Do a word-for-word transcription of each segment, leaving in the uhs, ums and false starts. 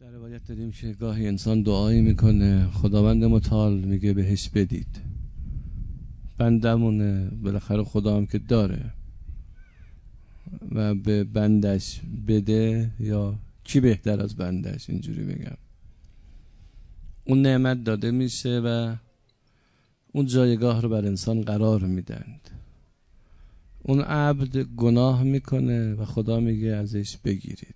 در روایت داریم که گاهی انسان دعایی میکنه، خداوند متعال میگه بهش بدید. بندمونه، بالاخره خدا هم که داره و به بندش بده، یا کی بهتر از بندش، اینجوری بگم. اون نعمت داده میشه و اون جایگاه رو بر انسان قرار میدند. اون عبد گناه میکنه و خدا میگه ازش بگیرید.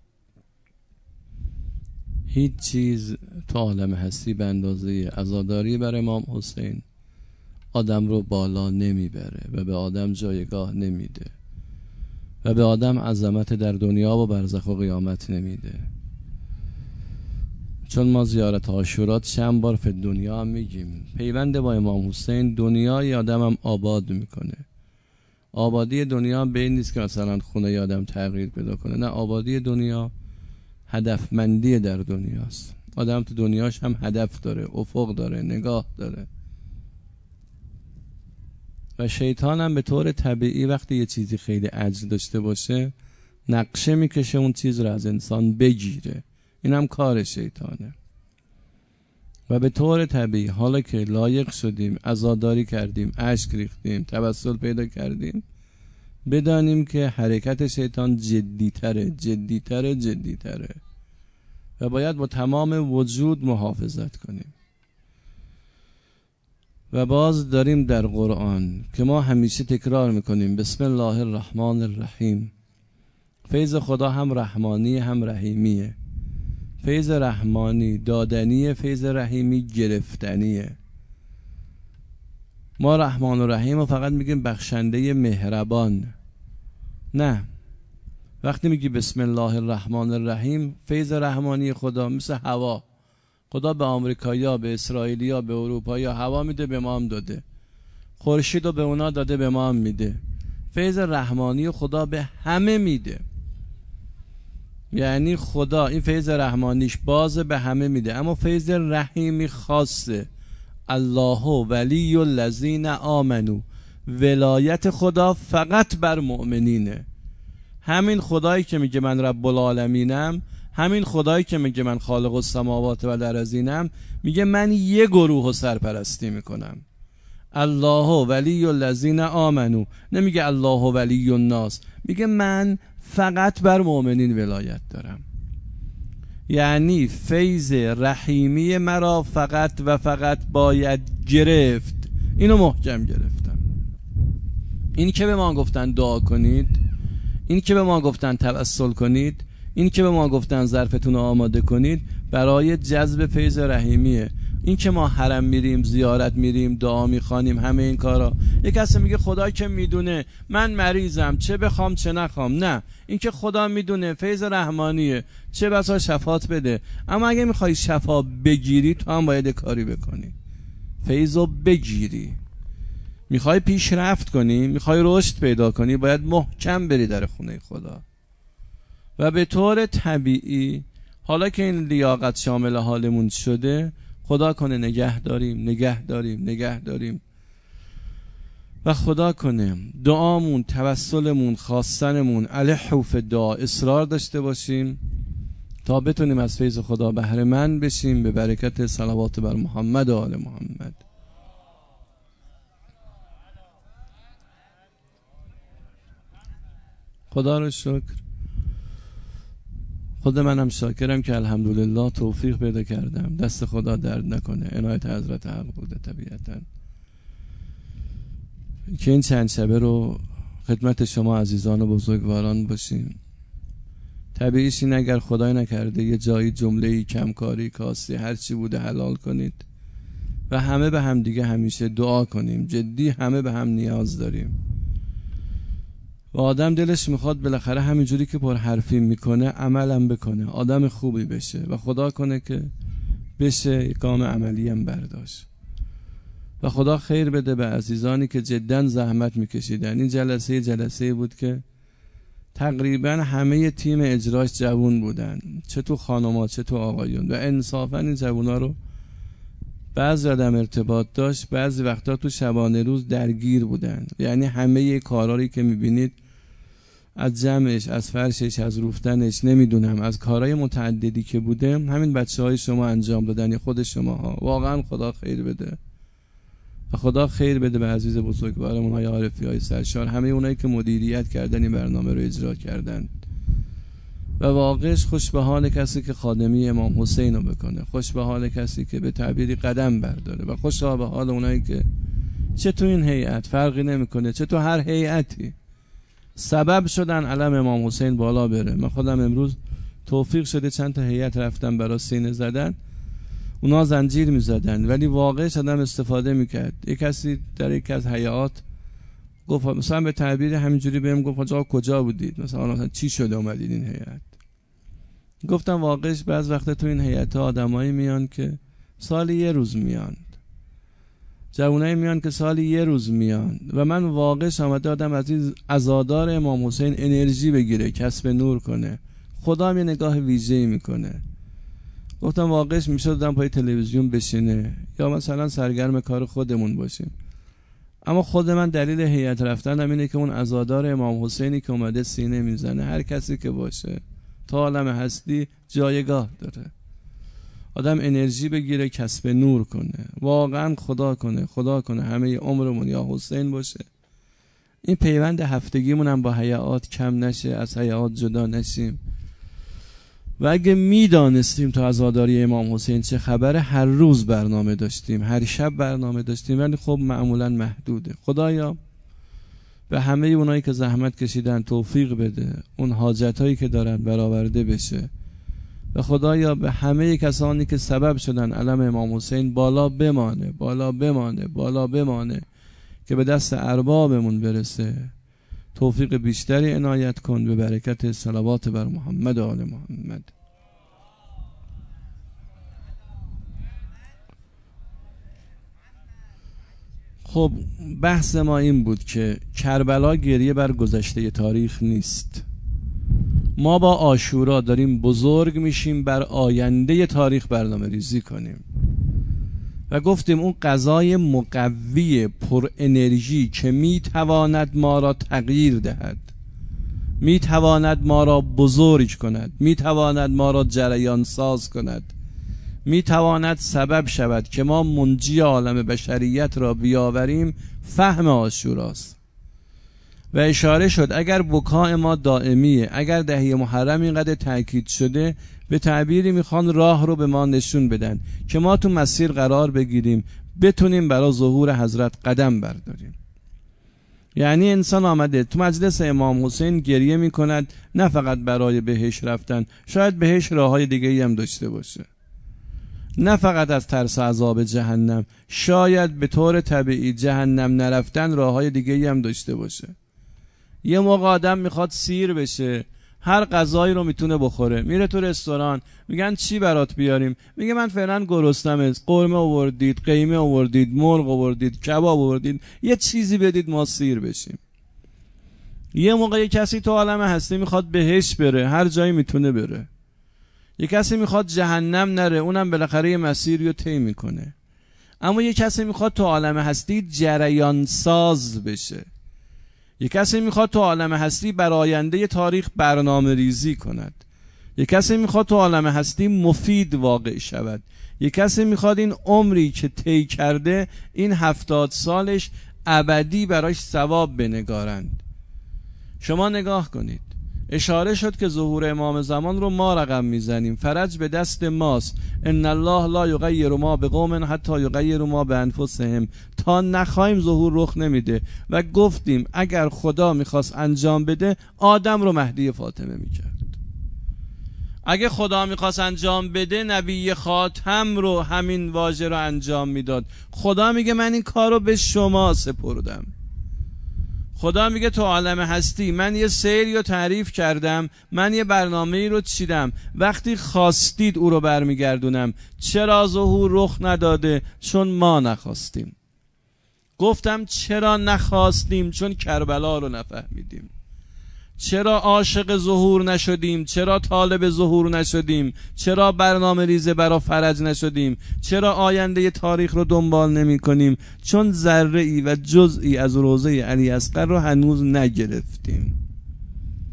هیچ چیز تو عالم هستی به اندازه عزاداری بر امام حسین آدم رو بالا نمیبره و به آدم جایگاه نمیده و به آدم عظمت در دنیا و برزخ و قیامت نمیده. چون ما زیارت عاشورا چند بار فی دنیا هم میگیم، پیوند با امام حسین دنیای آدم هم آباد میکنه. آبادی دنیا به این نیست که مثلا خونه آدم تغییر پیدا کنه، نه، آبادی دنیا هدفمندی در دنیاست. آدم تو دنیاش هم هدف داره، افق داره، نگاه داره. و شیطان هم به طور طبیعی وقتی یه چیزی خیلی عجز داشته باشه نقشه میکشه اون چیز رو از انسان بگیره. این هم کار شیطانه. و به طور طبیعی حالا که لایق شدیم، عزاداری کردیم، اشک ریختیم، توسل پیدا کردیم، بدانیم که حرکت شیطان جدیتره جدیتره جدیتره و باید با تمام وجود محافظت کنیم. و باز داریم در قرآن که ما همیشه تکرار میکنیم بسم الله الرحمن الرحیم. فیض خدا هم رحمانی هم رحیمیه. فیض رحمانی دادنیه، فیض رحیمی گرفتنیه. ما رحمان و رحیم و فقط میگیم بخشنده مهربان. نه، وقتی میگی بسم الله الرحمن الرحیم، فیض رحمانی خدا مثل هوا. خدا به آمریکایی‌ها، به اسرائیلی‌ها، به اروپایی‌ها هوا میده، به ما هم داده. خورشید رو به اونا داده، به ما هم میده. فیض رحمانی خدا به همه میده. یعنی خدا این فیض رحمانیش باز به همه میده، اما فیض رحیمی خاصه. الله ولی الذین آمنو، ولایت خدا فقط بر مؤمنینه. همین خدایی که میگه من رب العالمینم، همین خدایی که میگه من خالق السماوات و الارضینم، میگه من یه گروه رو سرپرستی میکنم. الله ولی الذین آمنو، نمیگه الله ولی الناس، میگه من فقط بر مؤمنین ولایت دارم. یعنی فیض رحیمی مرا فقط و فقط باید گرفت. اینو محکم گرفتم. این که به ما گفتن دعا کنید، این که به ما گفتن توسل کنید، این که به ما گفتن ظرفتون رو آماده کنید، برای جذب فیض رحیمیه. این که ما حرم میریم، زیارت میریم، دعا میخوانیم، همه این کارا، یک کسی میگه خدا که میدونه من مریضم، چه بخوام چه نخوام. نه، این که خدا میدونه فیض رحمانیه، چه بسا شفاعت بده. اما اگه میخوای شفا بگیری، تو هم باید کاری بکنی، فیضو بگیری. میخوای پیشرفت کنی، میخوای رشد پیدا کنی، باید محکم بری در خونه خدا. و به طور طبیعی حالا که این لیاقت شامل حالمون شده، خدا کنه نگه داریم نگه داریم نگه داریم و خدا کنه دعامون، توسلمون، خواستنمون علیه و دعا اصرار داشته باشیم تا بتونیم از فیض خدا بهره مند بشیم، به برکت صلوات بر محمد و آل محمد. خدا رو شکر. خود منم شاکرم که الحمدلله توفیق پیدا کردم. دست خدا درد نکنه، عنایت حضرت حق بوده طبیعتا که این چند شبه رو خدمت شما عزیزان و بزرگواران باشیم. طبیعیش این اگر خدای نکرده یه جایی جمله‌ای، کمکاری، کاستی، هر چی بوده حلال کنید و همه به هم دیگه همیشه دعا کنیم. جدی همه به هم نیاز داریم و آدم دلش میخواد بالاخره همینجوری که پر حرفی میکنه عملم بکنه، آدم خوبی بشه و خدا کنه که بشه، گام عملی هم برداشت. و خدا خیر بده به عزیزانی که جدا زحمت میکشیدن. این جلسه جلسه بود که تقریبا همه تیم اجراش جوون بودن، چه تو خانم‌ها چه تو آقایون، و انصافا این جوونا رو بعضی آدم ارتباط داشت، بعضی وقتا تو شبانه روز درگیر بودن. یعنی همه کارهایی که میبینید از جمعش، از فرشش، از روفتنش، نمیدونم از کارهای متعددی که بوده، همین بچه های شما انجام دادن یا خود شما ها. واقعا خدا خیر بده و خدا خیر بده به عزیز بزرگوارمون های عارفی های سرشار، همه اونایی که مدیریت کردن این برنامه رو اجرا کردن. و واقعش خوش به حال کسی که خادمی امام حسین رو بکنه، خوش به حال کسی که به تعبیری قدم برداره، و خوش به حال اونایی که چه تو این هیئت فرقی نمیکنه، چه تو هر هیئتی سبب شدن علم امام حسین بالا بره. من خودم امروز توفیق شده چند تا هیئت رفتم برای سینه زدن، اونا زنجیر میزدن ولی واقعش آدم استفاده میکرد. یک کسی در یک از هیئات گفت مثلا به تعبیر همینجوری بهم گفت آقا کجا بودید، مثلا مثلا چی شده اومدید این هیئت؟ گفتم واقعش بعض وقت تو این هیئت آدمایی میان که سالی یه روز میان، جوانایی میان که سالی یه روز میان، و من واقعش آمده آدم از این عزادار امام حسین انرژی بگیره، کسب نور کنه، خدا هم یه نگاه ویژه‌ای میکنه. گفتم واقعش میشه آدم پای تلویزیون بشینه یا مثلا سرگرم کار خودمون باشیم، اما خود من دلیل هیئت رفتنم اینه که اون عزادار امام حسینی که اومده سینه میزنه، هر کسی که باشه تا عالم هستی جایگاه داره، آدم انرژی بگیره، کسب نور کنه. واقعا خدا کنه خدا کنه همه عمرمون یا حسین باشه، این پیوند هفتگیمون هم با هیئات کم نشه، از هیئات جدا نشیم. و اگه میدانستیم تا عزاداری امام حسین چه خبره، هر روز برنامه داشتیم، هر شب برنامه داشتیم، ولی خب معمولا محدوده. خدایا به همه اونایی که زحمت کشیدن توفیق بده، اون حاجتایی که دارن برآورده بشه، و خدایا به همه کسانی که سبب شدن علم امام حسین بالا بمانه بالا بمانه بالا بمانه که به دست اربابمون برسه. توفیق بیشتری عنایت کن به برکت صلوات بر محمد و آل محمد. خب بحث ما این بود که کربلا گریه بر گذشته تاریخ نیست. ما با عاشورا داریم بزرگ میشیم بر آینده تاریخ برنامه ریزی کنیم، و گفتیم اون غذای مقوی پر انرژی که میتواند ما را تغییر دهد، میتواند ما را بزرگ کند، میتواند ما را جریان ساز کند، میتواند سبب شود که ما منجی عالم بشریت را بیاوریم، فهم عاشوراست. و اشاره شد اگر بکای ما دائمیه، اگر دهی محرم اینقدر تاکید شده، به تعبیری میخوان راه رو به ما نشون بدن که ما تو مسیر قرار بگیریم، بتونیم برای ظهور حضرت قدم برداریم. یعنی انسان آمده تو مجلس امام حسین گریه میکند، نه فقط برای بهش رفتن، شاید بهش راههای دیگه‌ای هم داشته باشه، نه فقط از ترس عذاب جهنم، شاید به طور طبیعی جهنم نرفتن راههای دیگه‌ای هم داشته باشه. یه موقع آدم میخواد سیر بشه، هر غذایی رو میتونه بخوره، میره تو رستوران میگن چی برات بیاریم، میگه من فعلا گرسنمم، قرمه آوردید، قیمه آوردید، مرغ آوردید، کباب آوردید، یه چیزی بدید ما سیر بشیم. یه موقع یه کسی تو عالم هستی میخواد بهش بره، هر جایی میتونه بره. یه کسی میخواد جهنم نره، اونم بالاخره یه مسیری رو طی میکنه. اما یه کسی میخواد تو عالم هستی جریان ساز بشه، یک کسی میخواد تو عالم هستی بر آینده تاریخ برنامه ریزی کند، یک کسی میخواد تو عالم هستی مفید واقع شود، یک کسی میخواد این عمری که طی کرده، این هفتاد سالش ابدی براش ثواب بنگارند. شما نگاه کنید، اشاره شد که ظهور امام زمان رو ما رقم میزنیم، فرج به دست ماست. ان الله لا یغیر ما بقوم حتی یغیروا ما بانفسهم. تا نخوایم ظهور رخ نمیده. و گفتیم اگر خدا میخواست انجام بده، آدم رو مهدی فاطمه میکرد. اگه خدا میخواست انجام بده، نبی خاتم رو همین واژه رو انجام میداد. خدا میگه من این کار رو به شما سپردم. خدا میگه تو عالم هستی من یه سیری رو تعریف کردم، من یه برنامه‌ای رو چیدم، وقتی خواستید او رو برمیگردونم. چرا ظهور رخ نداده؟ چون ما نخواستیم. گفتم چرا نخواستیم؟ چون کربلا رو نفهمیدیم. چرا عاشق ظهور نشدیم؟ چرا طالب ظهور نشدیم؟ چرا برنامه ریزه برا فرج نشدیم؟ چرا آینده تاریخ رو دنبال نمی کنیم؟ چون ذره ای و جزئی از روزه علی اصغر رو هنوز نگرفتیم.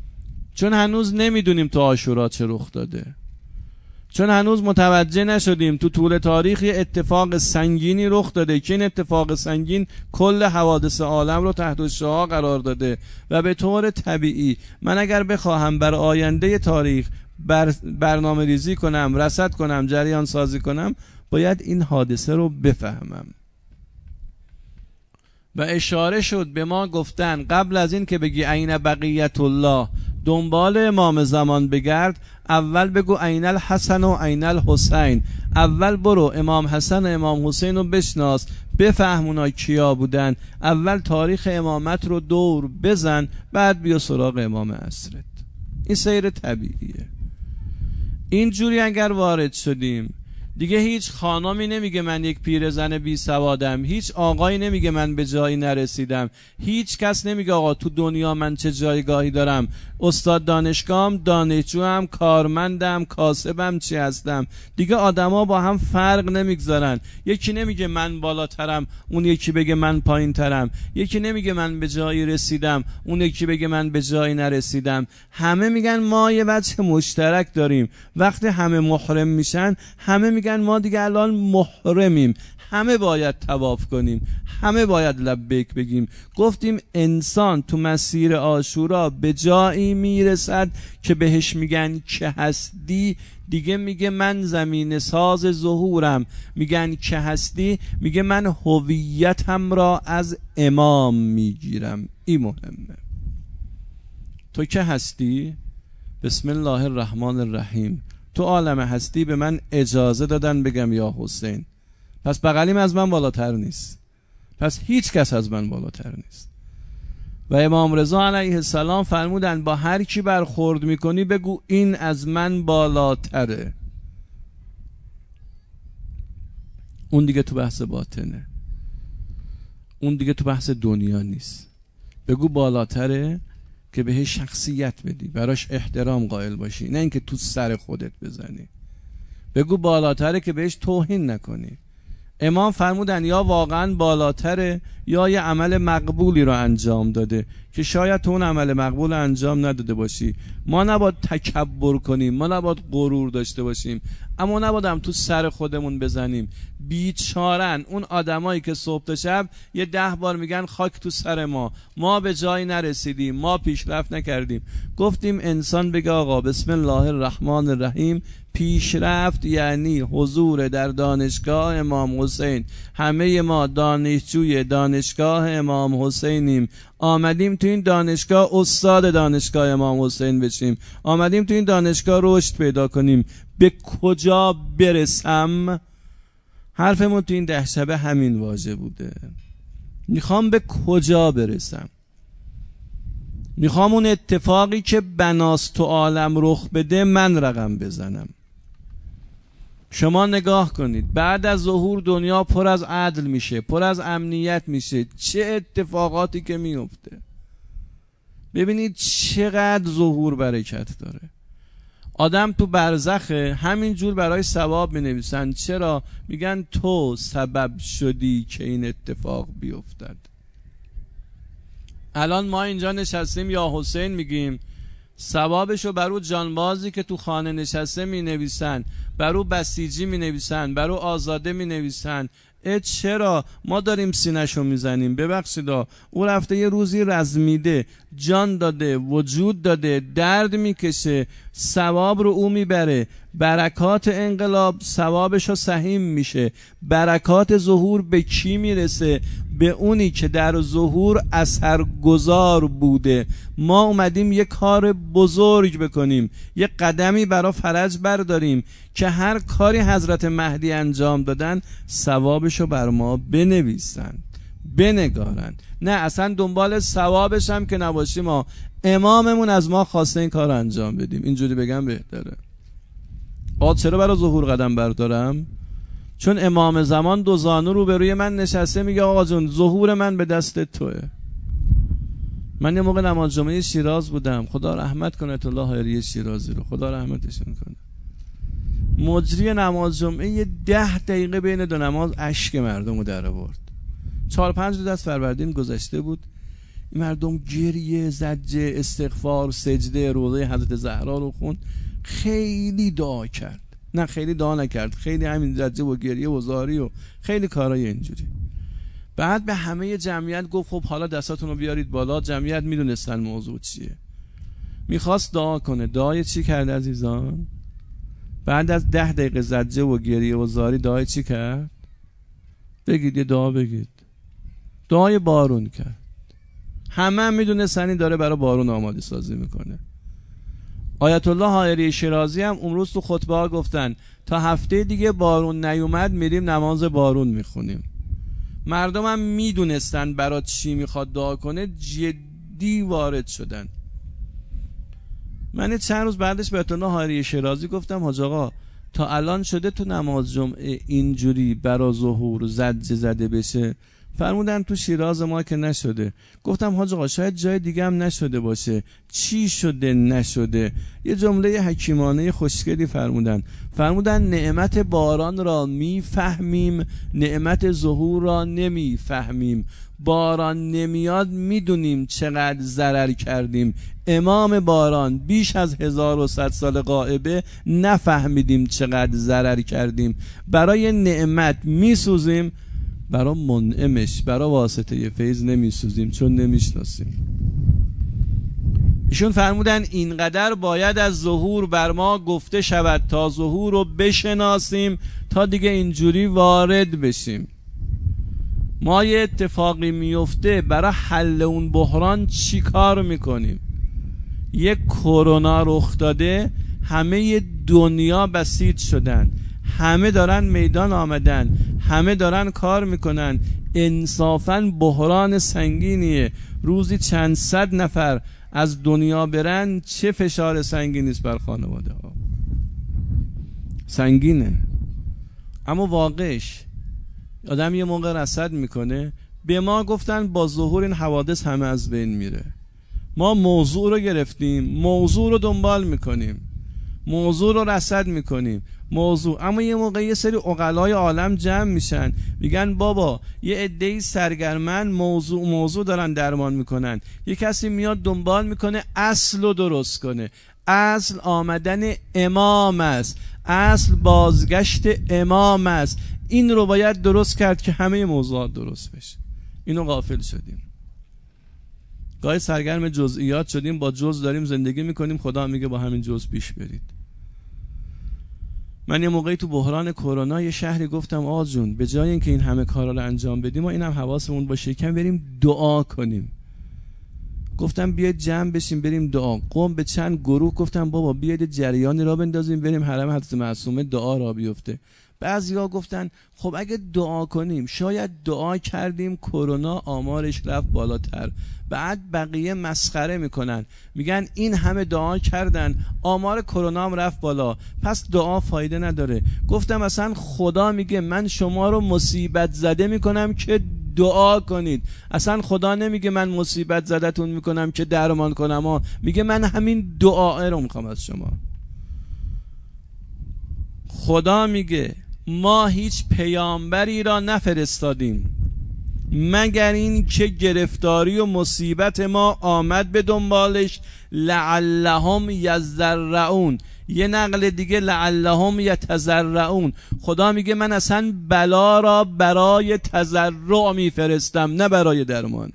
چون هنوز نمیدونیم تو عاشورا چه رخ داده، چون هنوز متوجه نشدیم تو طول تاریخ یه اتفاق سنگینی رخ داده که این اتفاق سنگین کل حوادث عالم رو تحت الشعاع قرار داده و به طور طبیعی من اگر بخواهم بر آینده تاریخ بر برنامه ریزی کنم، رصد کنم، جریان سازی کنم، باید این حادثه رو بفهمم. و اشاره شد به ما گفتن قبل از این که بگی عین بقیت الله دنبال امام زمان بگرد، اول بگو عین الحسن و عین الحسین. اول برو امام حسن و امام حسین رو بشناس، بفهم اونا کیا بودن، اول تاریخ امامت رو دور بزن، بعد بیا سراغ امام عصرت. این سیر طبیعیه. اینجوری اگر وارد شدیم دیگه هیچ خانمی نمیگه من یک پیرزن بی سوادم، هیچ آقایی نمیگه من به جایی نرسیدم، هیچ کس نمیگه آقا تو دنیا من چه جایگاهی دارم، استاد دانشگاهم، دانشجوام، کارمندم، کاسبم، چی هستم. دیگه آدما با هم فرق نمیگذارن. یکی نمیگه من بالاترم، اون یکی بگه من پایین ترم. یکی نمیگه من به جایی رسیدم، اون یکی بگه من به جایی نرسیدم. همه میگن ما یه وجه مشترک داریم. وقتی همه محرم میشن، همه میگن ما دیگه الان محرمیم، همه باید طواف کنیم، همه باید لبیک بگیم. گفتیم انسان تو مسیر عاشورا به جایی میرسد که بهش میگن که هستی، دیگه میگه من زمین ساز ظهورم. میگن که هستی، میگه من هویتم را از امام میگیرم. این مهمه. تو که هستی؟ بسم الله الرحمن الرحیم. تو عالم هستی به من اجازه دادن بگم یا حسین، پس بغلیم از من بالاتر نیست، پس هیچ کس از من بالاتر نیست. و امام رضا علیه السلام فرمودن با هر کی برخورد میکنی بگو این از من بالاتره. اون دیگه تو بحث باطنه، اون دیگه تو بحث دنیا نیست. بگو بالاتره که بهش شخصیت بدی، براش احترام قائل باشی، نه اینکه تو سر خودت بزنی. بگو بالاتره که بهش توهین نکنی. امام فرمودن یا واقعا بالاتره یا یه عمل مقبولی رو انجام داده که شاید تو اون عمل مقبول انجام نداده باشی. ما نباید تکبر کنیم، ما نباید غرور داشته باشیم، اما نباید هم تو سر خودمون بزنیم. بیچارن اون آدمایی که صبح تا شب یه ده بار میگن خاک تو سر ما، ما به جایی نرسیدیم، ما پیشرفت نکردیم. گفتیم انسان بگه آقا بسم الله الرحمن الرحیم. پیشرفت یعنی حضور در دانشگاه امام حسین. همه ما دانشجوی دانشگاه امام حسینیم. آمدیم تو این دانشگاه استاد دانشگاه امام حسین بشیم. آمدیم تو این دانشگاه رشد پیدا کنیم. به کجا برسم؟ حرفمون تو این ده شبه همین واژه بوده. میخوام به کجا برسم؟ میخوام اون اتفاقی که بناست تو عالم رخ بده من رقم بزنم. شما نگاه کنید بعد از ظهور دنیا پر از عدل میشه، پر از امنیت میشه. چه اتفاقاتی که میفته. ببینید چقدر ظهور برکت داره. آدم تو برزخ همینجور برای ثواب می نویسن. چرا؟ میگن تو سبب شدی که این اتفاق بیفتد. الان ما اینجا نشستیم یا حسین میگیم، ثوابشو برو جانبازی که تو خانه نشسته می نویسن، برو بسیجی می نویسن، برو آزاده می نویسن. اه چرا؟ ما داریم سینه‌شو میزنیم. ببخشیدا او رفته یه روزی رزمیده، جان داده، وجود داده، درد میکشه، ثواب رو او میبره. برکات انقلاب ثوابشو سهیم میشه. برکات ظهور به کی میرسه؟ به اونی که در ظهور اثرگذار بوده. ما اومدیم یه کار بزرگ بکنیم، یه قدمی برای فرج برداریم که هر کاری حضرت مهدی انجام دادن ثوابشو بر ما بنویسن، بنگارن. نه اصلا دنبال ثوابش هم که نباشیم، ما اماممون از ما خواسته این کار انجام بدیم. اینجوری بگم بهتره. آ چرا برای ظهور قدم بردارم؟ چون امام زمان دو زانو رو به روی من نشسته میگه آقا جون ظهور من به دست توه. من یه موقع نماز جمعه شیراز بودم، خدا رحمت کنه الله هری شیرازی رو، خدا رحمتشون کنه. مجری نماز جمعه یه ده دقیقه بین دو نماز اشک مردم رو در آورد. چهار پنج روز از فروردین گذشته بود، مردم گریه، زجه، استغفار، سجده، روضه حضرت زهرا رو خوند. خیلی دعا کرد، نه خیلی دعا نکرد، خیلی همین زجه و گریه و زاری و خیلی کارای اینجوری. بعد به همه جمعیت گفت خب حالا دستاتون رو بیارید بالا. جمعیت میدونستن موضوع چیه. میخواست دعا کنه. دعای چی کرد عزیزان؟ بعد از ده دقیقه زجه و گریه و زاری دعای چی کرد؟ بگید یه دعا بگید. دعای بارون کرد. همه هم میدونستن این داره برای بارون آماده سازی میکنه. آیت الله حائری شیرازی هم امروز تو خطبه ها گفتن تا هفته دیگه بارون نیومد میریم نماز بارون میخونیم. مردم هم میدونستن برای چی میخواد دعا کنه، جدی وارد شدن. من چند روز بعدش به آیت الله حائری شیرازی گفتم حاج آقا تا الان شده تو نماز جمعه اینجوری برای ظهور زجه زده بشه؟ فرمودن تو شیراز ما که نشده. گفتم حاج آقا شاید جای دیگه هم نشده باشه. چی شده نشده؟ یه جمله حکیمانه خوشگلی فرمودن. فرمودن نعمت باران را میفهمیم، نعمت ظهور را نمیفهمیم. باران نمیاد میدونیم چقدر ضرر کردیم. امام باران بیش از هزار و صد سال غائبه، نفهمیدیم چقدر ضرر کردیم. برای نعمت میسوزیم، برای منعمش برای واسطه فیض نمیسوزیم، چون نمیشناسیم. ایشون فرمودن اینقدر باید از ظهور بر ما گفته شود تا ظهور رو بشناسیم تا دیگه اینجوری وارد بشیم. ما یه اتفاقی میفته برای حل اون بحران چی کار میکنیم؟ یک کرونا رخ داده، همه دنیا بسیج شدن، همه دارن میدان آمدن، همه دارن کار میکنن. انصافاً بحران سنگینیه. روزی چند صد نفر از دنیا برن، چه فشار سنگینی است بر خانواده ها. سنگینه. اما واقعش آدم یه موقع رصد میکنه. به ما گفتن با ظهور این حوادث همه از بین میره. ما موضوع رو گرفتیم، موضوع رو دنبال میکنیم، موضوع رو رصد میکنیم. موضوع اما یه موقع یه سری عقلای عالم جمع میشن، میگن بابا یه عده‌ای سرگرمن موضوع موضوع دارن درمان میکنن. یه کسی میاد دنبال میکنه اصل رو درست کنه. اصل آمدن امام است، اصل بازگشت امام است. این رو باید درست کرد که همه موضوعات درست بشه. اینو غافل شدیم. گاهی سرگرم جزئیات شدیم، با جز داریم زندگی میکنیم، خدا میگه با همین جز پیش برید. من یه موقعی تو بحران کرونا یه شهری گفتم آقا جون به جای اینکه این همه کارا رو انجام بدیم، ما اینم حواسمون باشه کم بریم دعا کنیم. گفتم بیاید جمع بشیم بریم دعا. قوم به چند گروه گفتم بابا بیاید جریانی را بندازیم بریم حرم حضرت معصومه دعا را بیفته. بعضیا گفتن خب اگه دعا کنیم، شاید دعا کردیم کرونا آمارش رفت بالاتر. بعد بقیه مسخره میکنن، میگن این همه دعا کردن آمار کرونا هم رفت بالا، پس دعا فایده نداره. گفتم اصلا خدا میگه من شما رو مصیبت زده میکنم که دعا کنید. اصلا خدا نمیگه من مصیبت زدتون میکنم که درمان کنم، ها میگه من همین دعا رو میخوام از شما. خدا میگه ما هیچ پیامبری را نفرستادیم مگر این که گرفتاری و مصیبت ما آمد به دنبالش، لعلهم یضرعون. یه نقل دیگه لعلهم یتضرعون. خدا میگه من اصلا بلا را برای تضرع میفرستم، نه برای درمان.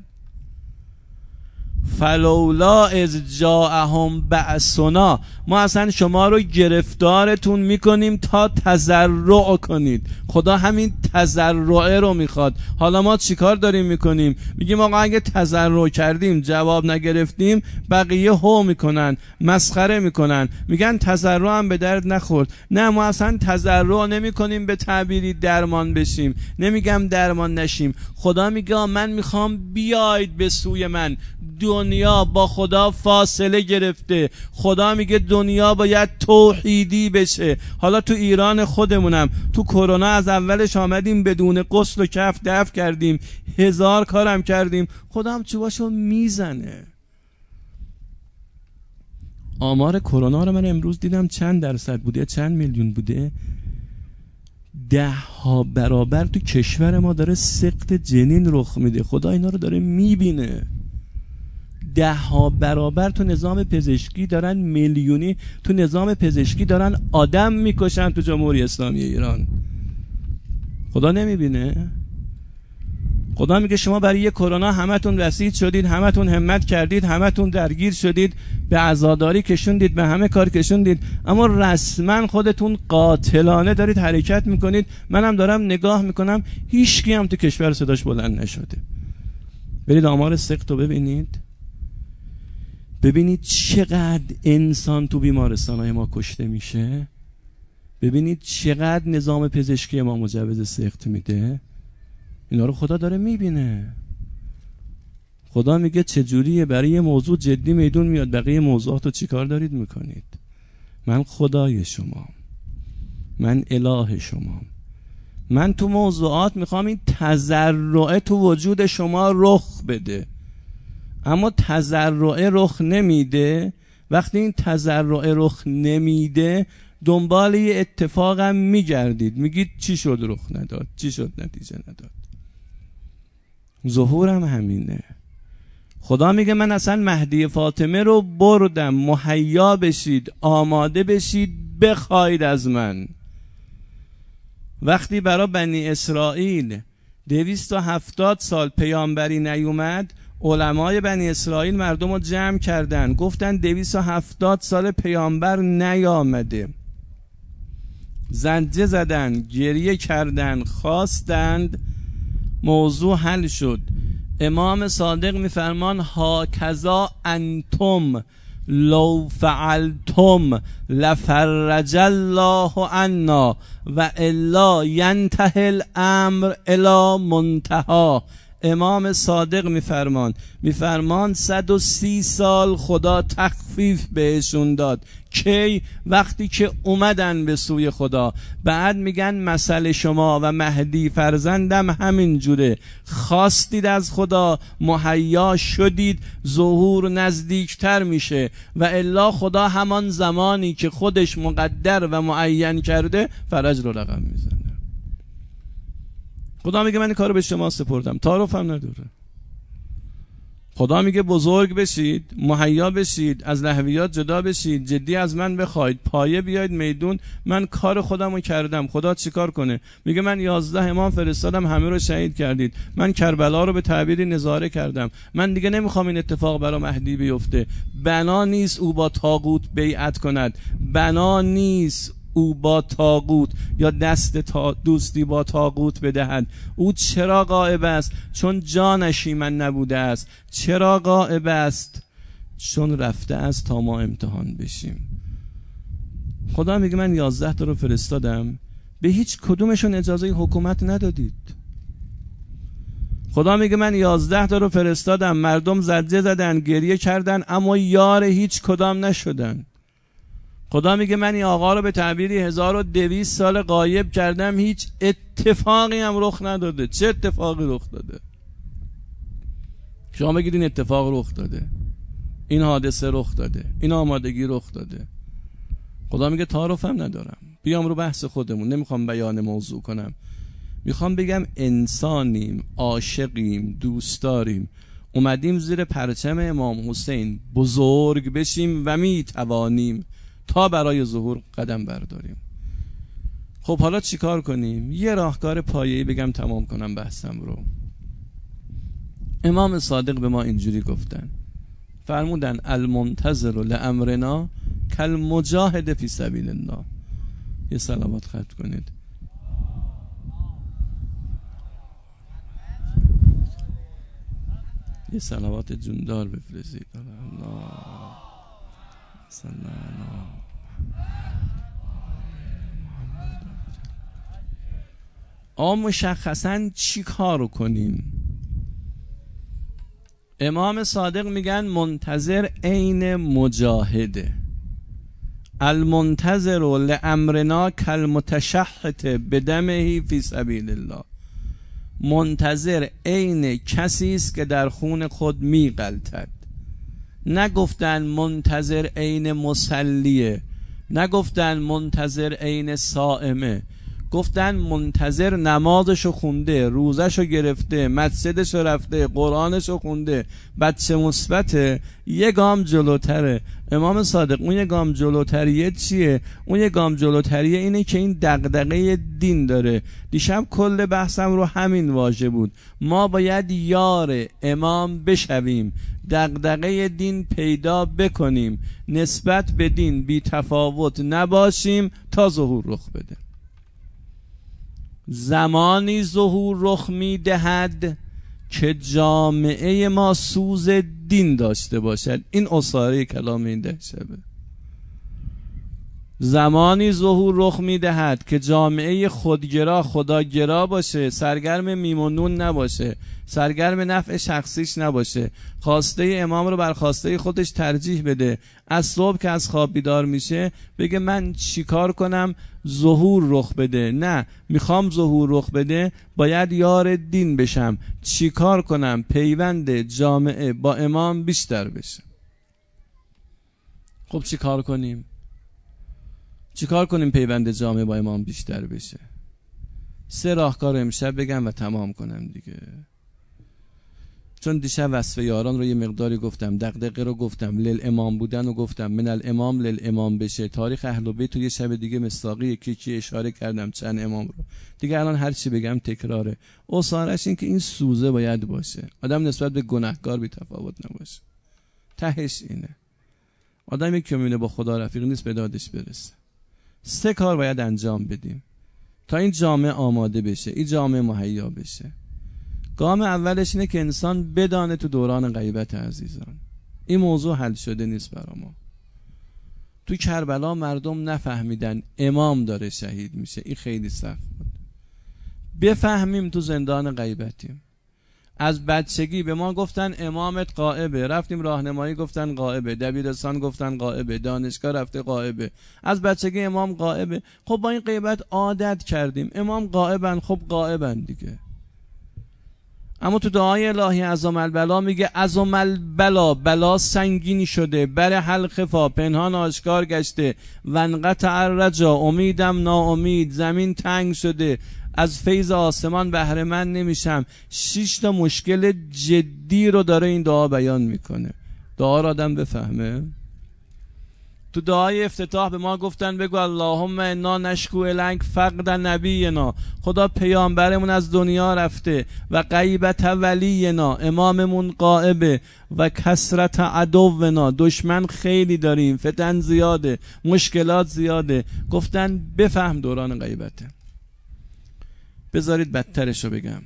فلولا اذ جاءهم بأسنا. ما اصلا شما رو گرفتارتون میکنیم تا تضرع کنید. خدا همین تضرع رو میخواد. حالا ما چیکار داریم میکنیم؟ میگیم آقا اگه تضرع کردیم جواب نگرفتیم، بقیه هو میکنن، مسخره میکنن، میگن تضرع هم به درد نخورد. نه، ما اصلا تضرع نمیکنیم به تعبیری درمان بشیم. نمیگم درمان نشیم. خدا میگه من میخوام بیاید به سوی من. دنیا با خدا فاصله گرفته. خدا میگه دنیا باید توحیدی بشه. حالا تو ایران خودمونم تو کرونا از اولش آمدیم بدون غسل و کف دفع کردیم، هزار کارم کردیم، خدا هم چوباشو میزنه. آمار کرونا رو من امروز دیدم چند درصد بوده، چند میلیون بوده. ده ها برابر تو کشور ما داره سقط جنین رخ میده. خدا اینا رو داره میبینه. ده ها برابر تو نظام پزشکی دارن میلیونی تو نظام پزشکی دارن آدم میکشن تو جمهوری اسلامی ایران. خدا نمیبینه؟ خدا میگه شما برای یه کرونا همتون رسید شدید، همتون همت کردید، همتون درگیر شدید، به عزاداری کشوندید، به همه کار کشوندید، اما رسما خودتون قاتلانه دارید حرکت میکنید. منم دارم نگاه میکنم هیچکی هم تو کشور صداش بلند نشده. برید آمار سقط رو ببینید، ببینید چقدر انسان تو بیمارستانهای ما کشته میشه، ببینید چقدر نظام پزشکی ما مجوز سقط میده. اینا رو خدا داره میبینه. خدا میگه چجوریه برای یه موضوع جدی میدون میاد، بقیه موضوعات رو چی کار دارید میکنید؟ من خدای شما، من اله شما، من تو موضوعات میخوام این تضرعه تو وجود شما رخ بده، اما تضرعه رخ نمیده. وقتی این تضرعه رخ نمیده دنبال یه اتفاقم میگردید، میگید چی شد رخ نداد، چی شد نتیجه نداد. ظهورم همینه. خدا میگه من اصلا مهدی فاطمه رو بردم، مهیا بشید، آماده بشید، بخواید از من. وقتی برای بنی اسرائیل دویست و هفتاد سال پیامبری نیومد، علمای بنی اسرائیل مردم رو جمع کردن، گفتن دویست و هفتاد سال پیامبر نیامده. زنجه زدن، گریه کردن، خواستند، موضوع حل شد. امام صادق میفرمان هاکذا انتم لو فعلتم لفرج الله عنا و الا ینتهی الامر الی منتها. امام صادق میفرمان میفرمان صد و سی سال خدا تخفیف بهشون داد. کی؟ وقتی که اومدن به سوی خدا. بعد میگن مثل شما و مهدی فرزندم همین جوره، خواستید از خدا، مهیا شدید، ظهور نزدیکتر میشه و الا خدا همان زمانی که خودش مقدر و معین کرده فرج رو رقم میزنه. خدا میگه من این کارو به شما سپردم، تعارفم نداره. خدا میگه بزرگ بشید، مهیا بشید، از لهویات جدا بشید، جدی از من بخواید، پایه بیاید میدون. من کار خودمو کردم. خدا چیکار کنه؟ میگه من یازده امام فرستادم، همه رو شهید کردید. من کربلا رو به تعبیری نظاره کردم. من دیگه نمیخوام این اتفاق برای مهدی بیفته. بنا نیست او با طاغوت بیعت کند، بنا نیست او با طاغوت یا دست تا دوستی با طاغوت بدهد. او چرا غائب است؟ چون جانش ایمن نبوده است. چرا غائب است؟ چون رفته است تا ما امتحان بشیم. خدا میگه من یازده تا رو فرستادم، به هیچ کدومشون اجازه حکومت ندادید. خدا میگه من یازده تا رو فرستادم، مردم زجه زدن، گریه کردن، اما یار هیچ کدام نشدن. خدا میگه من این آقا رو به تعبیری هزار و دویست سال غایب کردم، هیچ اتفاقی هم رخ نداده. چه اتفاقی رخ داده؟ شما بگید این اتفاق رخ داده، این حادثه رخ داده، این آمادگی رخ داده. خدا میگه تعارفم ندارم، بیام رو بحث خودمون، نمیخوام بیان موضوع کنم. میخوام بگم انسانیم، عاشقیم، دوستداریم، اومدیم زیر پرچم امام حسین بزرگ بشیم و میتوانیم تا برای ظهور قدم برداریم. خب حالا چی کار کنیم؟ یه راهکار پایه‌ای بگم تمام کنم بحثم رو. امام صادق به ما اینجوری گفتن، فرمودن المنتظر لامرنا کالمجاهد فی سبیل الله. یه صلوات ختم کنید. یه صلوات جوندار بفرستید. الله صلی الله. آ مشخصا چی کار کنیم؟ امام صادق میگن منتظر عین مجاهده. المنتظر لامرنا کالمتشحت بدمه فی سبیل الله. منتظر عین کسی است که در خون خود میغلطد. نگفتن منتظر عین مصلیه، نگفتن منتظر عین صائمه، گفتن منتظر نمازشو خونده، روزشو گرفته، مسجدشو رفته، قرآنشو خونده، بچه مثبته، یه گام جلوتره. امام صادق اون یه گام جلوتریه چیه؟ اون یه گام جلوتریه اینه که این دغدغه دین داره. دیشب کل بحثم رو همین واژه بود، ما باید یار امام بشویم، دغدغه دین پیدا بکنیم، نسبت به دین بی تفاوت نباشیم تا ظهور رخ بده. زمانی ظهور رخ می دهد که جامعه ما سوز دین داشته باشد. این اصاره کلام این ده شبه. زمانی ظهور رخ می دهد که جامعه خودگرا خداگرا باشه، سرگرم میمونون نباشه، سرگرم نفع شخصیش نباشه، خواسته امام رو بر خواسته خودش ترجیح بده. از صبح که از خواب بیدار میشه بگه من چیکار کنم ظهور رخ بده؟ نه، میخوام ظهور رخ بده باید یار دین بشم. چیکار کنم پیوند جامعه با امام بیشتر بشه؟ خب چیکار کنیم؟ چیکار کنیم پیوند جامعه با امام بیشتر بشه؟ سه راهکار امشب بگم و تمام کنم دیگه، چون دیشب وصف یاران رو یه مقداری گفتم، دغدغه رو گفتم، لیل امام بودن رو گفتم، من الامام لیل امام بشه، تاریخ اهل بیت تو یه شب دیگه مصداقی یکی یکی اشاره کردم چند امام رو دیگه. الان هر چی بگم تکراره. اصارش این که این سوزه باید باشه، آدم نسبت به گناهکار بی تفاوت نباشه. تهش اینه، آدم یک میونه با خدا رفیق نیست به دادش برسه. سه کار باید انجام بدیم تا این جامعه آماده بشه، این جامعه مهیا بشه. گام اولش اینه که انسان بدانه تو دوران غیبت عزیزان این موضوع حل شده نیست برا ما. تو کربلا مردم نفهمیدن امام داره شهید میشه، این خیلی سخت بود. بفهمیم تو زندان غیبتیم. از بچگی به ما گفتن امامت غائبه، رفتیم راهنمایی گفتن غائبه، دبیرستان گفتن غائبه، دانشگاه رفته غائبه، از بچگی امام غائبه. خب با این غیبت عادت کردیم، امام غائبن، خب غائبن دیگه. اما تو دعای الهی عظم البلا میگه عظم البلا، بلا سنگینی شده، بر حلق فا پنهان آشکار گشته، ونقطع الرجا امیدم ناامید، زمین تنگ شده، از فیض آسمان بهره من نمیشم. شش تا مشکل جدی رو داره این دعا بیان میکنه. دعا رو آدم بفهمه. تو دعای افتتاح به ما گفتن بگو اللهم انا نشکو الینک فقد نبینا، خدا پیامبرمون از دنیا رفته، و غیبت ولینا اماممون غائبه، و کثرت عدونا دشمن خیلی داریم، فتن زیاده، مشکلات زیاده. گفتن بفهم دوران غیبته. بذارید بدترشو بگم،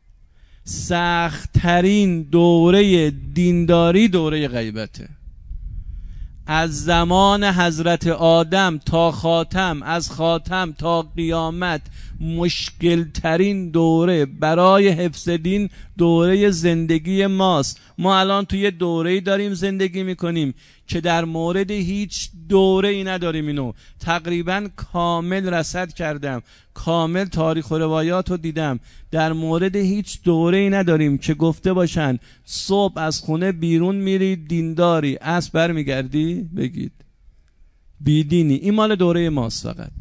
سخت‌ترین دوره دینداری دوره غیبته. از زمان حضرت آدم تا خاتم، از خاتم تا قیامت مشکل ترین دوره برای حفظ دین دوره زندگی ماست. ما الان توی دوره‌ای داریم زندگی میکنیم که در مورد هیچ دوره ای نداریم. اینو تقریبا کامل رصد کردم، کامل تاریخ و روایات رو دیدم. در مورد هیچ دوره ای نداریم که گفته باشن صبح از خونه بیرون میری دینداری، عصر برمیگردی بگید بیدینی. این مال دوره ماست فقط.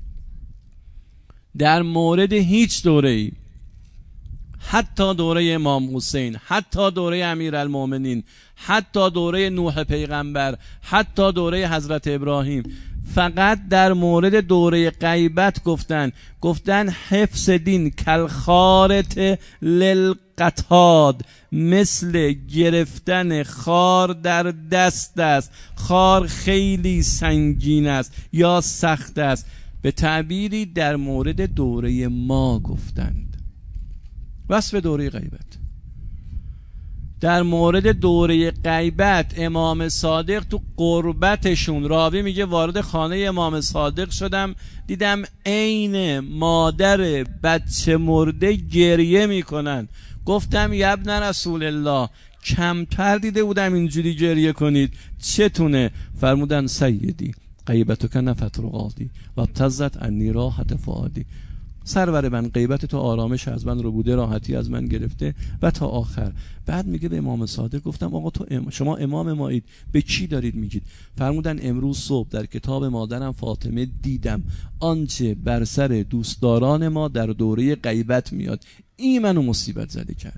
در مورد هیچ دوره ای، حتی دوره امام حسین، حتی دوره امیرالمومنین، حتی دوره نوح پیغمبر، حتی دوره حضرت ابراهیم، فقط در مورد دوره غیبت گفتن گفتن حفظ دین کالخارط للقطاد، مثل گرفتن خار در دست است. خار خیلی سنگین است یا سخت است. به تعبیری در مورد دوره ما گفتند. وصف دوره غیبت. در مورد دوره غیبت امام صادق تو قربتشون، راوی میگه وارد خانه امام صادق شدم دیدم عین مادر بچه مرده گریه میکنن. گفتم یا ابن رسول الله کمتر دیده بودم اینجوری گریه کنید، چتونه؟ فرمودن سیدی غیبتو که نفت رو قاضی و ابتزت انی راحت فعادی. سرور من غیبت تو آرامش از من رو بوده، راحتی از من گرفته و تا آخر. بعد میگه به امام صادق گفتم آقا تو ام... شما امام مایید، به چی دارید میگید؟ فرمودن امروز صبح در کتاب مادرم فاطمه دیدم آنچه بر سر دوستداران ما در دوره غیبت میاد، این منو مصیبت زده کرده.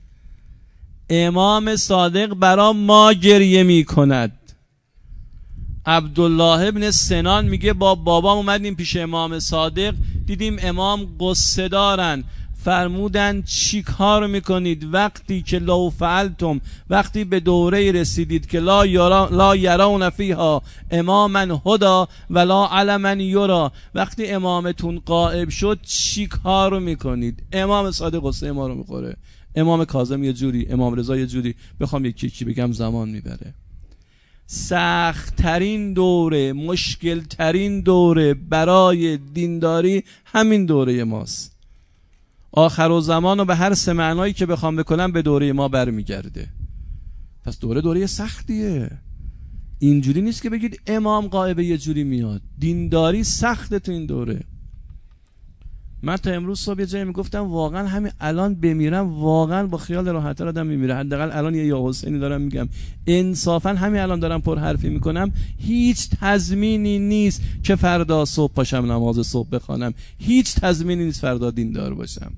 امام صادق برا ما گریه میکند. عبدالله ابن سنان میگه با بابام اومدیم پیش امام صادق، دیدیم امام قصه دارن. فرمودن چی کار میکنید وقتی که لو فعلتم، وقتی به دوره رسیدید که لا یرا لا یرون فیها اماما هدا ولا علما یرا، وقتی امامتون غائب شد چی کار میکنید؟ امام صادق قصه ما رو میخوره. امام کاظم یه جوری، امام رضا یه جوری، بخوام یکی یکی بگم زمان میبره. سخت ترین دوره، مشکل ترین دوره برای دینداری همین دوره ماست. آخر و زمان و به هر سه معنایی که بخوام بکنم به دوره ما برمیگرده. پس دوره دوره سختیه. اینجوری نیست که بگید امام غائبه یه جوری میاد. دینداری سخته تو این دوره. من تا امروز صبح یه جایی میگفتم واقعا همین الان بمیرم واقعا با خیال راحت آدم میمیره. حداقل الان یه یا حسینی دارم میگم، انصافا همین الان دارم پر حرفی میکنم، هیچ تضمینی نیست که فردا صبح پاشم نماز صبح بخوانم، هیچ تضمینی نیست فردا دیندار باشم.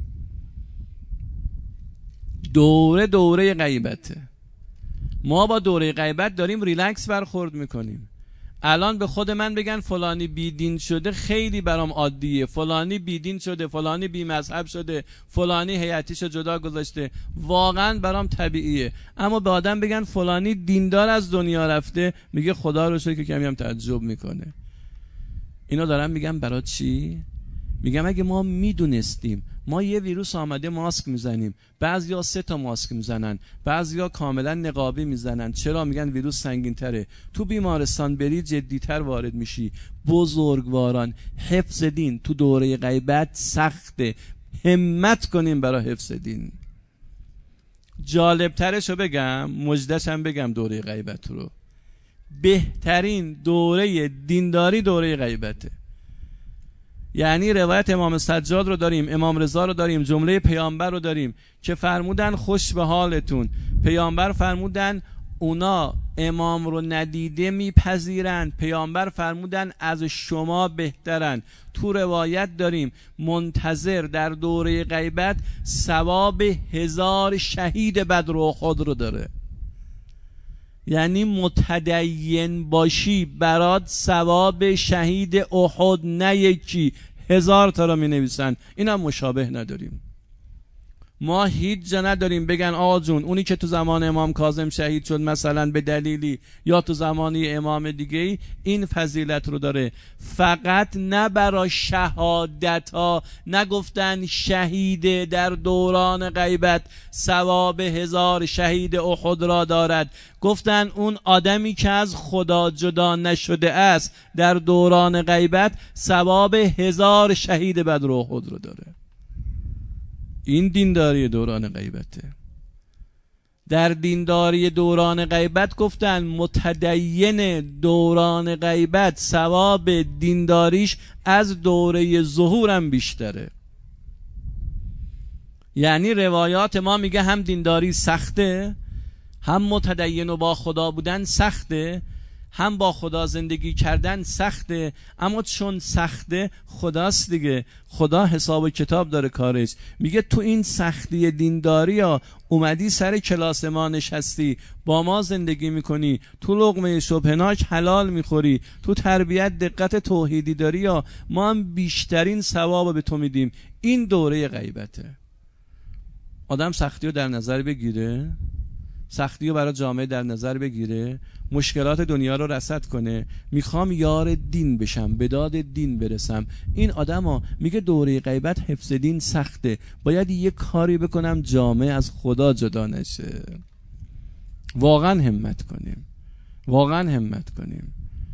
دوره دوره غیبته. ما با دوره غیبت داریم ریلکس برخورد میکنیم. الان به خود من بگن فلانی بیدین شده خیلی برام عادیه، فلانی بیدین شده، فلانی بی مذهب شده، فلانی هیئتیشو جدا گذاشته، واقعا برام طبیعیه. اما به آدم بگن فلانی دیندار از دنیا رفته، میگه خدا رو شکر که کمی هم تعجب میکنه. اینا دارم میگم برای چی؟ میگم اگه ما میدونستیم ما یه ویروس آمده ماسک میزنیم، بعضیا سه تا ماسک میزنن، بعضیا کاملا نقابی میزنن. چرا؟ میگن ویروس سنگین تره. تو بیمارستان بری جدیتر وارد میشی. بزرگواران، حفظ دین تو دوره غیبت سخته. همت کنیم برای حفظ دین. جالبترشو بگم، مجدشم بگم، دوره غیبت رو بهترین دوره دینداری دوره غیبته. یعنی روایت امام سجاد رو داریم، امام رضا رو داریم، جمله پیامبر رو داریم که فرمودن خوش به حالتون. پیامبر فرمودن اونا امام رو ندیده میپذیرن. پیامبر فرمودن از شما بهترن. تو روایت داریم منتظر در دوره غیبت ثواب هزار شهید بدر و احد رو داره. یعنی متدین باشی برات ثواب شهید احد نه یکی، هزار تا را می نویسن. این هم مشابه نداریم. ما هیچ جا نداریم بگن آقا جون اونی که تو زمان امام کاظم شهید شد مثلا به دلیلی یا تو زمانی امام دیگه این فضیلت رو داره. فقط نه برای شهادت ها نگفتن شهید در دوران غیبت ثواب هزار شهید احد را دارد، گفتن اون آدمی که از خدا جدا نشده است در دوران غیبت ثواب هزار شهید بدر و احد رو داره. این دینداری دوران غیبته. در دینداری دوران غیبت گفتن متدین دوران غیبت ثواب دینداریش از دوره ظهورم بیشتره. یعنی روایات ما میگه هم دینداری سخته، هم متدین و با خدا بودن سخته، هم با خدا زندگی کردن سخته. اما چون سخته خداست دیگه، خدا حساب و کتاب داره کارش. میگه تو این سختی دینداری ها اومدی سر کلاس ما نشستی، با ما زندگی میکنی، تو لقمه شبهناک حلال میخوری، تو تربیت دقت توحیدی داری، یا ما هم بیشترین ثواب به تو میدیم. این دوره غیبته. آدم سختی رو در نظر بگیره، سختی رو برای جامعه در نظر بگیره، مشکلات دنیا رو رصد کنه، میخوام یار دین بشم، به داد دین برسم. این آدم ها میگه دوره غیبت حفظ دین سخته، باید یه کاری بکنم جامعه از خدا جدا نشه. واقعا همت کنیم، واقعا همت کنیم.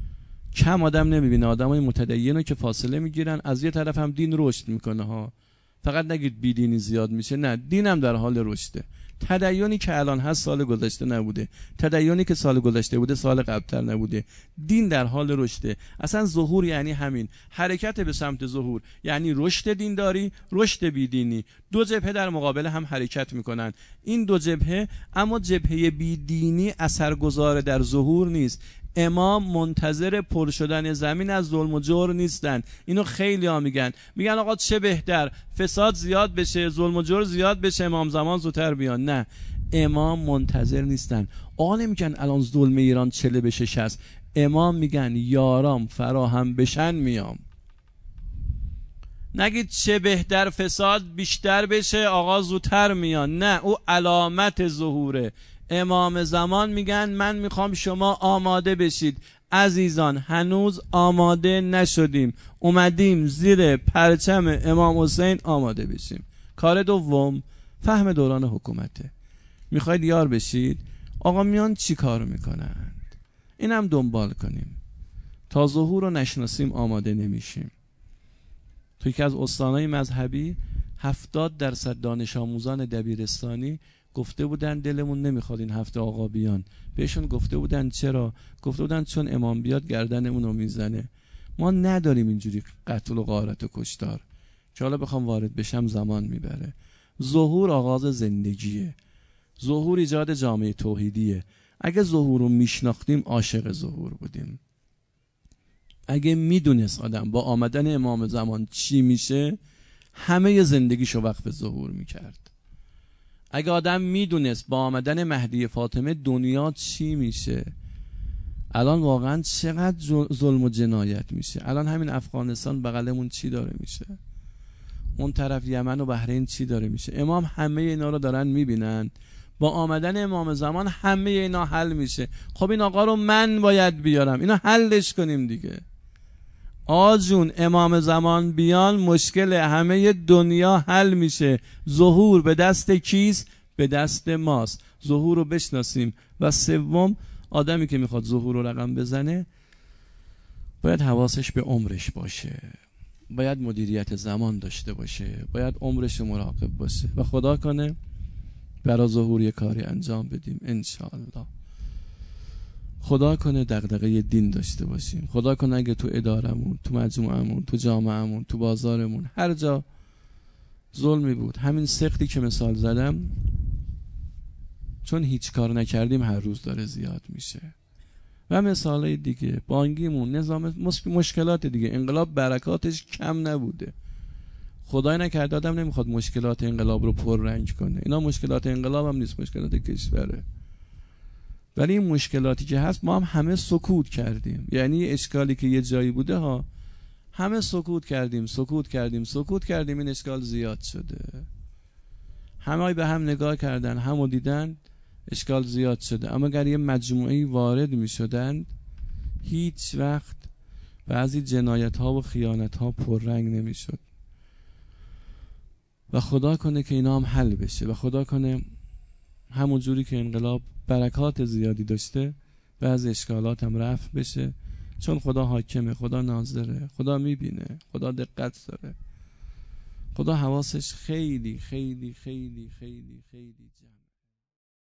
کم آدم نمیبینه آدم های متدین رو که فاصله میگیرن، از یه طرف هم دین رشد میکنه ها. فقط نگید بیدینی زیاد میشه، نه، دینم در حال رشده. تدیونی که الان هست سال گذشته نبوده، تدیونی که سال گذشته بوده سال قبلتر نبوده. دین در حال رشده. اصلا ظهور یعنی همین، حرکت به سمت ظهور یعنی رشد دینداری، رشد بیدینی. دو جبهه در مقابل هم حرکت میکنن. این دو جبهه، اما جبهه بیدینی اثرگذار در ظهور نیست. امام منتظر پر شدن زمین از ظلم و جور نیستن. اینو خیلی ها میگن، میگن آقا چه بهتر فساد زیاد بشه، ظلم و جور زیاد بشه، امام زمان زودتر بیان. نه، امام منتظر نیستن. آقا نمیگن الان ظلم ایران چله بشه شصت. امام میگن یارام فراهم بشن میام. نگید چه بهتر فساد بیشتر بشه آقا زودتر میان، نه، او علامت ظهوره. امام زمان میگن من میخوام شما آماده بشید. عزیزان هنوز آماده نشدیم، اومدیم زیر پرچم امام حسین آماده بشیم. کار دوم فهم دوران حکومته. میخواید یار بشید، آقا میان چی کار میکنند، اینم دنبال کنیم. تا ظهور رو نشناسیم آماده نمیشیم. توی که از استانهای مذهبی هفتاد درصد دانش آموزان دبیرستانی گفته بودن دلمون نمیخواد این هفته آقا بیان. بهشون گفته بودن چرا؟ گفته بودن چون امام بیاد گردنمون رو میزنه. ما نداریم اینجوری قتل و غارت و کشتار که حالا بخوام وارد بشم زمان میبره. ظهور آغاز زندگیه. ظهور ایجاد جامعه توحیدیه. اگه ظهور رو میشناختیم عاشق ظهور بودیم. اگه میدونست آدم با آمدن امام زمان چی میشه، همه زندگیشو وقف ظهور میکرد. اگه آدم میدونست با آمدن مهدی فاطمه دنیا چی میشه، الان واقعا چقدر ظلم و جنایت میشه. الان همین افغانستان بغلمون چی داره میشه، اون طرف یمن و بحرین چی داره میشه. امام همه اینا رو دارن میبینن. با آمدن امام زمان همه اینا حل میشه. خب این آقا رو من باید بیارم، اینو حلش کنیم دیگه. آجون امام زمان بیان مشکل همه دنیا حل میشه. ظهور به دست کیست؟ به دست ماست. ظهور رو بشناسیم. و سوم، آدمی که میخواد ظهور رو رقم بزنه باید حواسش به عمرش باشه، باید مدیریت زمان داشته باشه، باید عمرش مراقب باشه و خدا کنه برای ظهور یه کاری انجام بدیم انشاءالله. خدا کنه دغدغه دین داشته باشیم. خدا کنه اگه تو ادارمون، تو مجموعمون، تو جامعهمون، تو بازارمون، هر جا ظلمی بود، همین سختی که مثال زدم، چون هیچ کار نکردیم هر روز داره زیاد میشه. و مثالای دیگه، بانگیمون، نظام، مشکلات دیگه. انقلاب برکاتش کم نبوده. خدای نکرده آدم نمیخواد مشکلات انقلاب رو پر رنگ کنه. اینا مشکلات انقلاب هم نیست، مشکلات کشوره. ولی این مشکلاتی که هست ما هم همه سکوت کردیم. یعنی اشکالی که یه جایی بوده ها، همه سکوت کردیم سکوت کردیم سکوت کردیم این اشکال زیاد شده. همه به هم نگاه کردن، همو دیدن اشکال زیاد شده. اما اگر یه مجموعه‌ای وارد می شدن، هیچ وقت بعضی جنایت ها و خیانت ها پررنگ نمی شد. و خدا کنه که اینا هم حل بشه و خدا کنه همون جوری که انقلاب برکات زیادی داشته بعضی اشکالات هم رفع بشه. چون خدا حاکمه، خدا ناظره، خدا میبینه، خدا دقت داره، خدا حواسش خیلی خیلی خیلی خیلی خیلی جمعه.